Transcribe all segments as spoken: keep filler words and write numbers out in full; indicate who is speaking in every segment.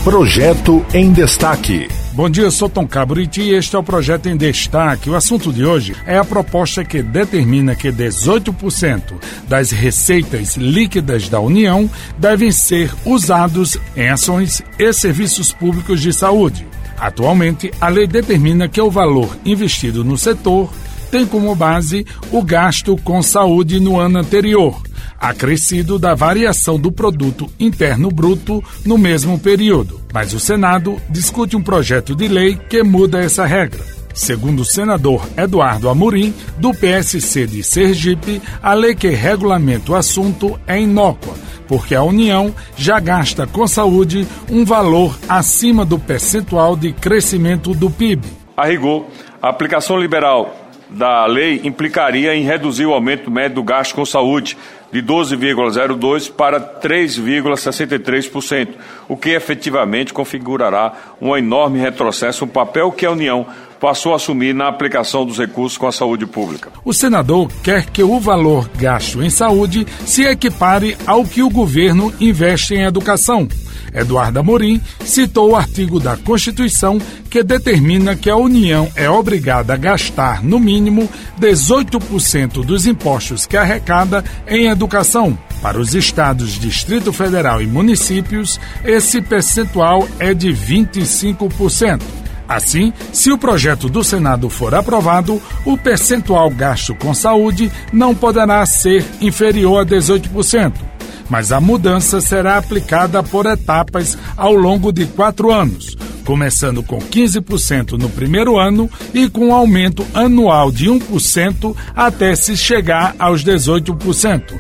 Speaker 1: Projeto em Destaque.
Speaker 2: Bom dia, eu sou Tom Cabriti e este é o Projeto em Destaque. O assunto de hoje é a proposta que determina que dezoito por cento das receitas líquidas da União devem ser usados em ações e serviços públicos de saúde. Atualmente, a lei determina que o valor investido no setor tem como base o gasto com saúde no ano anterior, acrescido da variação do produto interno bruto no mesmo período. Mas o Senado discute um projeto de lei que muda essa regra. Segundo o senador Eduardo Amorim, do P S C de Sergipe, a lei que regulamenta o assunto é inócua, porque a União já gasta com saúde um valor acima do percentual de crescimento do P I B.
Speaker 3: A rigor, a aplicação liberal da lei implicaria em reduzir o aumento médio do gasto com saúde de doze vírgula zero dois por cento para três vírgula sessenta e três por cento, o que efetivamente configurará um enorme retrocesso, um papel que a União passou a assumir na aplicação dos recursos com a saúde pública.
Speaker 2: O senador quer que o valor gasto em saúde se equipare ao que o governo investe em educação. Eduardo Amorim citou o artigo da Constituição que determina que a União é obrigada a gastar, no mínimo, dezoito por cento dos impostos que arrecada em educação. Para os estados, Distrito Federal e municípios, esse percentual é de vinte e cinco por cento. Assim, se o projeto do Senado for aprovado, o percentual gasto com saúde não poderá ser inferior a dezoito por cento. Mas a mudança será aplicada por etapas ao longo de quatro anos, começando com quinze por cento no primeiro ano e com um aumento anual de um por cento até se chegar aos dezoito por cento.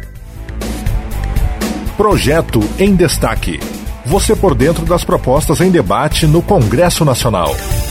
Speaker 1: Projeto em Destaque. Você por dentro das propostas em debate no Congresso Nacional.